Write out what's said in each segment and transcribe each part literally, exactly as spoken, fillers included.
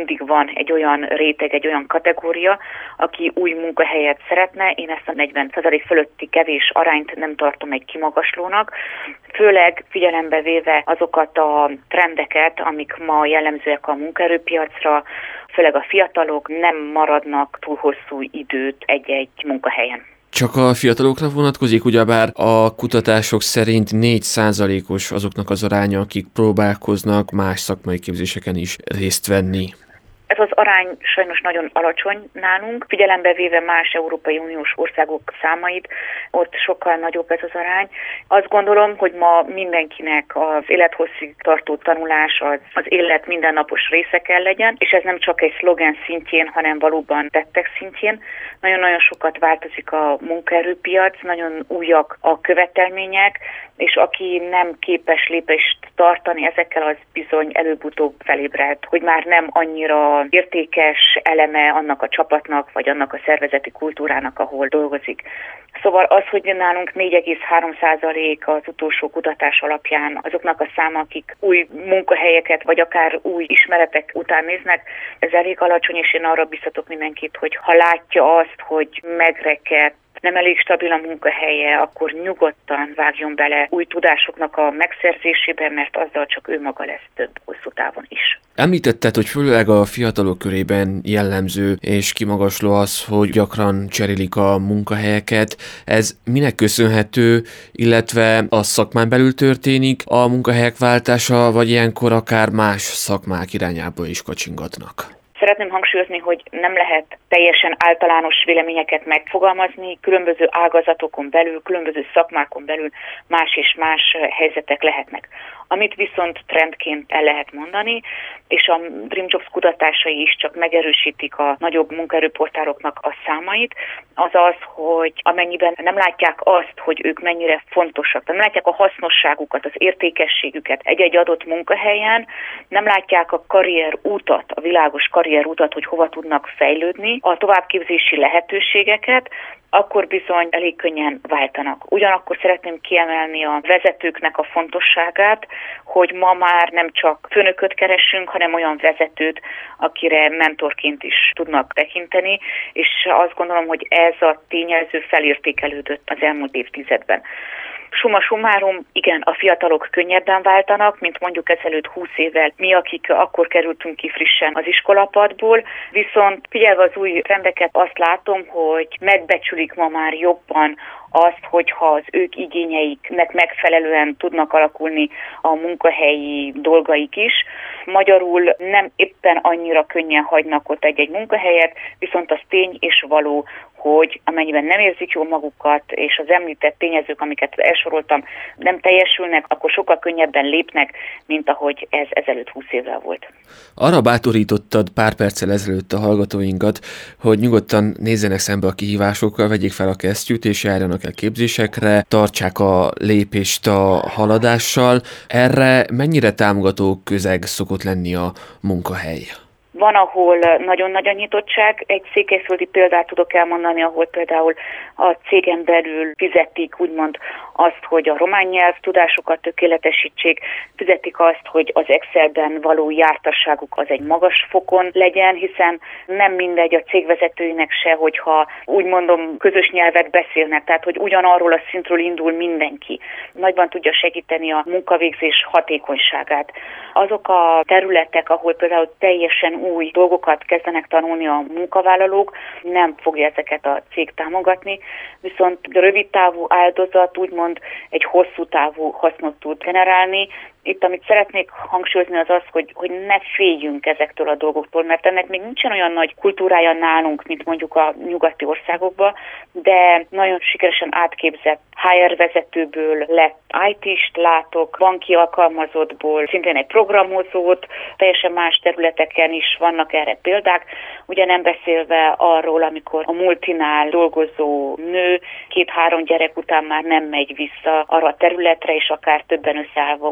mindig van egy olyan réteg, egy olyan kategória, aki új munkahelyet szeretne. Én ezt a negyven százalék fölötti kevés arányt nem tartom egy kimagaslónak, főleg figyelembe véve azokat a trendeket, amik ma jellemzőek a munkaerőpiacra, főleg a fiatalok nem maradnak túl hosszú időt egy-egy munkahelyen. Csak a fiatalokra vonatkozik, ugyebár a kutatások szerint négy százalékos azoknak az aránya, akik próbálkoznak más szakmai képzéseken is részt venni. Ez az arány sajnos nagyon alacsony nálunk, figyelembe véve más Európai Uniós országok számait, ott sokkal nagyobb ez az arány. Azt gondolom, hogy ma mindenkinek az élethosszig tartó tanulás az, az élet mindennapos része kell legyen, és ez nem csak egy szlogen szintjén, hanem valóban tettek szintjén. Nagyon-nagyon sokat változik a munkaerőpiac, nagyon újak a követelmények, és aki nem képes lépést tartani ezekkel, az bizony előbb-utóbb felébred, hogy már nem annyira értékes eleme annak a csapatnak, vagy annak a szervezeti kultúrának, ahol dolgozik. Szóval az, hogy nálunk négy egész három százalék az utolsó kutatás alapján azoknak a száma, akik új munkahelyeket, vagy akár új ismeretek után néznek, ez elég alacsony, és én arra biztatok mindenkit, hogy ha látja azt, hogy megrekedt, nem elég stabil a munkahelye, akkor nyugodtan vágjon bele új tudásoknak a megszerzésébe, mert azzal csak ő maga lesz több hosszú távon is. Említetted, hogy főleg a fiatalok körében jellemző és kimagasló az, hogy gyakran cserélik a munkahelyeket. Ez minek köszönhető, illetve a szakmán belül történik a munkahelyek váltása, vagy ilyenkor akár más szakmák irányába is kacsingatnak? Szeretném hangsúlyozni, hogy nem lehet teljesen általános véleményeket megfogalmazni, különböző ágazatokon belül, különböző szakmákon belül más és más helyzetek lehetnek. Amit viszont trendként el lehet mondani, és a Dream Jobs kutatásai is csak megerősítik a nagyobb munkaerőportáloknak a számait, az az, hogy amennyiben nem látják azt, hogy ők mennyire fontosak, nem látják a hasznosságukat, az értékességüket egy-egy adott munkahelyen, nem látják a karrierútat, a világos karrierútat, hogy hova tudnak fejlődni, a továbbképzési lehetőségeket, akkor bizony elég könnyen váltanak. Ugyanakkor szeretném kiemelni a vezetőknek a fontosságát, hogy ma már nem csak főnököt keresünk, hanem olyan vezetőt, akire mentorként is tudnak tekinteni, és azt gondolom, hogy ez a tényező felértékelődött az elmúlt évtizedben. Summa summarum, igen, a fiatalok könnyebben váltanak, mint mondjuk ezelőtt húsz évvel mi, akik akkor kerültünk ki frissen az iskolapadból, viszont figyelve az új trendeket azt látom, hogy megbecsülik ma már jobban azt, hogyha az ők igényeiknek megfelelően tudnak alakulni a munkahelyi dolgaik is. Magyarul nem éppen annyira könnyen hagynak ott egy-egy munkahelyet, viszont az tény és való, hogy amennyiben nem érzik jól magukat, és az említett tényezők, amiket elsoroltam, nem teljesülnek, akkor sokkal könnyebben lépnek, mint ahogy ez ezelőtt húsz évvel volt. Arra bátorítottad pár perccel ezelőtt a hallgatóinkat, hogy nyugodtan nézzenek szembe a kihívásokkal, vegyék fel a kesztyűt, és járjanak el képzésekre, tartsák a lépést a haladással. Erre mennyire támogató közeg szokott lenni a munkahely? Van, ahol nagyon nagy a nyitottság. Egy székelyföldi példát tudok elmondani, ahol például a cégen belül fizetik úgymond azt, hogy a román nyelv tudásokat tökéletesítsék, fizetik azt, hogy az Excelben való jártasságuk az egy magas fokon legyen, hiszen nem mindegy a cégvezetőinek se, hogyha úgy mondom közös nyelvet beszélnek, tehát hogy ugyanarról a szintről indul mindenki. Nagyban tudja segíteni a munkavégzés hatékonyságát. Azok a területek, ahol például teljesen új dolgokat kezdenek tanulni a munkavállalók, nem fogja ezeket a cég támogatni, viszont rövid távú áldozat úgymond egy hosszú távú hasznot tud generálni. Itt, amit szeretnék hangsúlyozni, az az, hogy, hogy ne féljünk ezektől a dolgoktól, mert ennek még nincsen olyan nagy kultúrája nálunk, mint mondjuk a nyugati országokban, de nagyon sikeresen átképzett há er vezetőből lett í té-st látok, banki alkalmazottból szintén egy programozót, teljesen más területeken is vannak erre példák, ugye nem beszélve arról, amikor a multinál dolgozó nő két-három gyerek után már nem megy vissza arra a területre, és akár többen összeállva új vállalkozást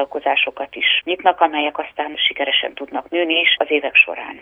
vállalkozásokat is nyitnak, amelyek aztán sikeresen tudnak nőni is az évek során.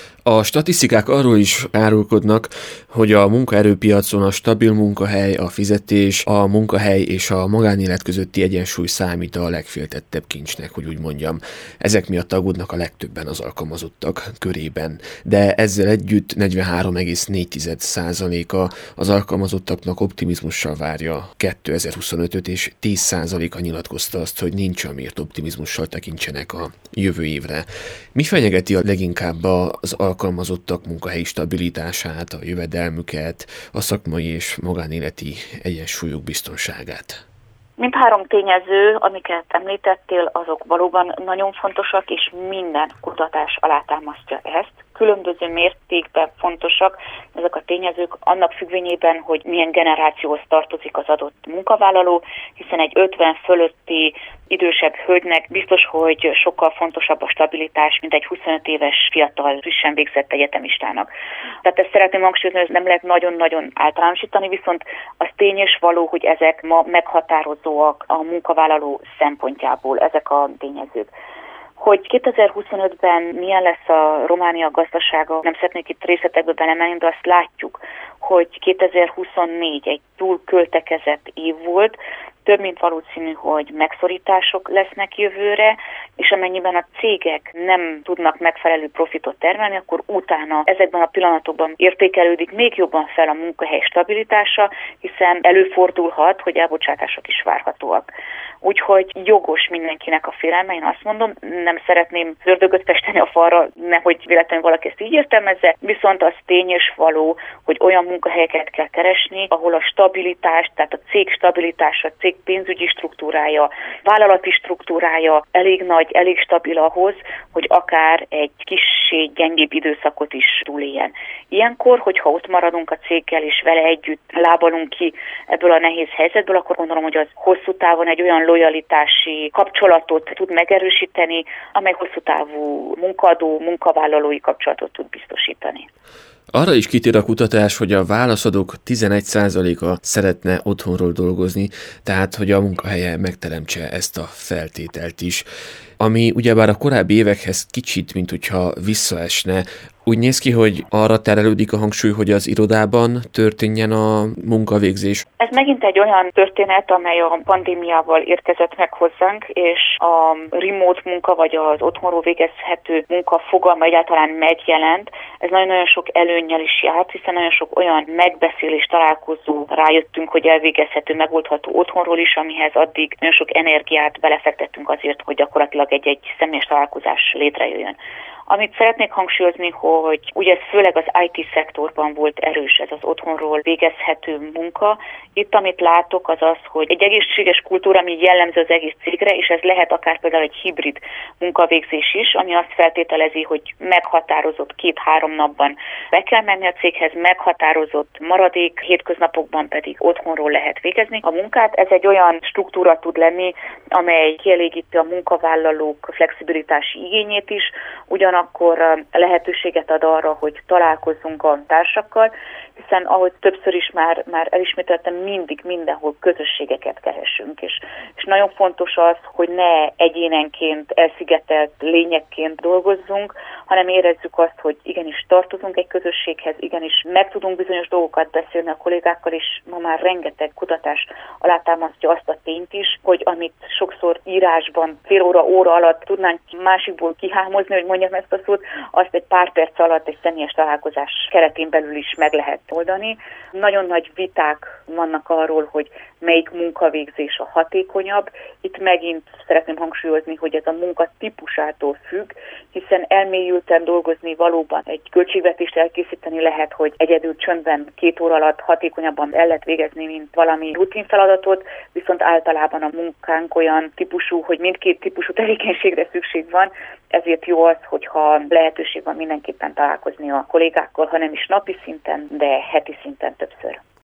A statisztikák arról is árulkodnak, hogy a munkaerőpiacon a stabil munkahely, a fizetés, a munkahely és a magánélet közötti egyensúly számít a legféltettebb kincsnek, hogy úgy mondjam. Ezek miatt aggódnak a legtöbben az alkalmazottak körében, de ezzel együtt negyvenhárom egész négy százaléka az alkalmazottaknak optimizmussal várja kétezer-huszonötöt, és tíz százaléka nyilatkozta azt, hogy nincs, amiért optimizmussal tekintsenek a jövő évre. Mi fenyegeti a leginkább az alkalmazottak munkahelyi stabilitását, a jövedelmüket, a szakmai és magánéleti egyensúlyuk biztonságát? Mindhárom tényező, amiket említettél, azok valóban nagyon fontosak, és minden kutatás alátámasztja ezt. Különböző mértékben fontosak ezek a tényezők annak függvényében, hogy milyen generációhoz tartozik az adott munkavállaló, hiszen egy ötven fölötti idősebb hölgynek biztos, hogy sokkal fontosabb a stabilitás, mint egy huszonöt éves fiatal, frissen végzett egyetemistának. Tehát ezt szeretném hangsúlyozni, hogy nem lehet nagyon-nagyon általánosítani, viszont az tény és való, hogy ezek ma meghatározóak a munkavállaló szempontjából, ezek a tényezők. Hogy kétezer-huszonötben milyen lesz a Románia gazdasága, nem szeretnék itt részletekbe belemenni, de azt látjuk, hogy kétezer-huszonnégy egy túl költekezett év volt, több mint valószínű, hogy megszorítások lesznek jövőre, és amennyiben a cégek nem tudnak megfelelő profitot termelni, akkor utána ezekben a pillanatokban értékelődik még jobban fel a munkahely stabilitása, hiszen előfordulhat, hogy elbocsátások is várhatóak. Úgyhogy jogos mindenkinek a félelme, én azt mondom, nem szeretném zördögöt festeni a falra, nehogy véletlenül valaki ezt így értelmezze, viszont az tény és való, hogy olyan munkahelyeket kell keresni, ahol a stabilitás, tehát a cég stabilitása, a cég pénzügyi struktúrája, vállalati struktúrája elég nagy, elég stabil ahhoz, hogy akár egy kissé gyengébb időszakot is túléljen. Ilyenkor, hogyha ott maradunk a céggel és vele együtt lábalunk ki ebből a nehéz helyzetből, akkor gondolom, hogy az hosszú távon egy olyan lojalitási kapcsolatot tud megerősíteni, amely hosszú távú munkaadó, munkavállalói kapcsolatot tud biztosítani. Arra is kitér a kutatás, hogy a válaszadók tizenegy százaléka szeretne otthonról dolgozni, tehát hogy a munkahelye megteremtse ezt a feltételt is. Ami ugyebár a korábbi évekhez kicsit, mint hogyha visszaesne, úgy néz ki, hogy arra terelődik a hangsúly, hogy az irodában történjen a munkavégzés. Ez megint egy olyan történet, amely a pandémiával érkezett meg hozzánk, és a remote munka, vagy az otthonról végezhető munka fogalma egyáltalán megjelent. Ez nagyon-nagyon sok előnnyel is járt, hiszen nagyon sok olyan megbeszélés, találkozó rájöttünk, hogy elvégezhető, megoldható otthonról is, amihez addig nagyon sok energiát belefektettünk azért, hogy gyakorlatilag egy-egy személyes találkozás létrejöjjön. Amit szeretnék hangsúlyozni, hogy ugye ez főleg az i té szektorban volt erős, ez az otthonról végezhető munka. Itt amit látok az az, hogy egy egészséges kultúra, ami jellemző az egész cégre, és ez lehet akár például egy hibrid munkavégzés is, ami azt feltételezi, hogy meghatározott két-három napban be kell menni a céghez, meghatározott maradék, hétköznapokban pedig otthonról lehet végezni a munkát. Ez egy olyan struktúra tud lenni, amely kielégíti a munkavállalók flexibilitási igényét is, ugyan akkor lehetőséget ad arra, hogy találkozzunk a társakkal, hiszen ahogy többször is már, már elismételtem, mindig mindenhol közösségeket keresünk, és, és nagyon fontos az, hogy ne egyénenként, elszigetelt lényekként dolgozzunk, hanem érezzük azt, hogy igenis tartozunk egy közösséghez, igenis meg tudunk bizonyos dolgokat beszélni a kollégákkal, és ma már rengeteg kutatás alátámasztja azt a tényt is, hogy amit sokszor írásban fél óra, óra alatt tudnánk másikból kihámozni, hogy mondjam ezt a szót, azt egy pár perc alatt egy személyes találkozás keretén belül is meg lehet oldani. Nagyon nagy viták vannak arról, hogy melyik munkavégzés a hatékonyabb. Itt megint szeretném hangsúlyozni, hogy ez a munka típusától függ, hiszen elmélyülten dolgozni valóban egy költségvetést elkészíteni lehet, hogy egyedül csöndben két óra alatt hatékonyabban el lehet végezni, mint valami rutinfeladatot, viszont általában a munkánk olyan típusú, hogy mindkét típusú tevékenységre szükség van, ezért jó az, hogyha lehetőség van mindenképpen találkozni a kollégákkal, ha nem is napi szinten, de heti szinten többször.